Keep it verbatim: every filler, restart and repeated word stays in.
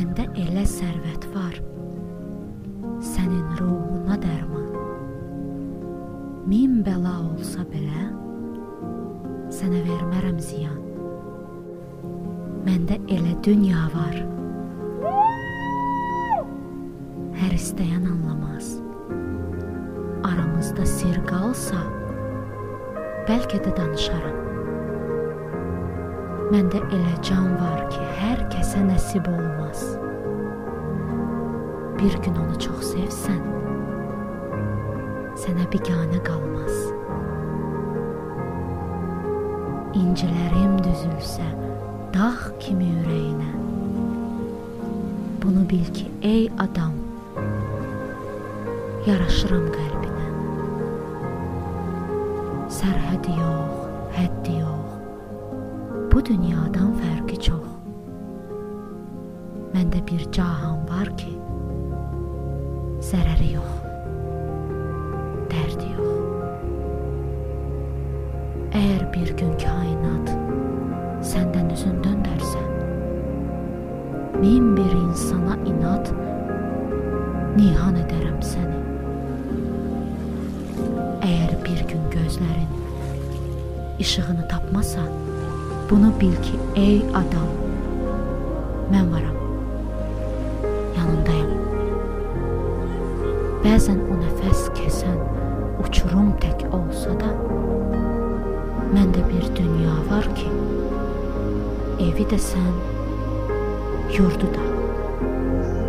Məndə elə sərvət var, sənin ruhuna dərman. Min bəla olsa belə, sənə vermərəm ziyan. Məndə elə dünya var, hər istəyən anlamaz. Aramızda sir qalsa, bəlkə də danışaram. Məndə elə can var ki, hər kəsə nəsib olmaz. Bir gün onu çox sevsən, sənə biganə qalmaz. İncilərim düzülsə dağ kimi ürəyinə, bunu bil ki, ey adam, yaraşıram qəlbinə. Sərhədi yox, həddi yox, bu dünyadan fərqi çox. Məndə bir cahan var ki, zərəri yox, dərdi yox. Əgər bir gün kainat səndən üzün döndərsən, min bir insana inat, nihan edərəm səni. Əgər bir gün gözlərin işığını tapmasa, bunu bil ki, ey adam, mən varam, yanındayım. Bəzən o nəfəs kəsən uçurum tək olsa da, məndə bir dünya var ki, evi də sən, yurdu da.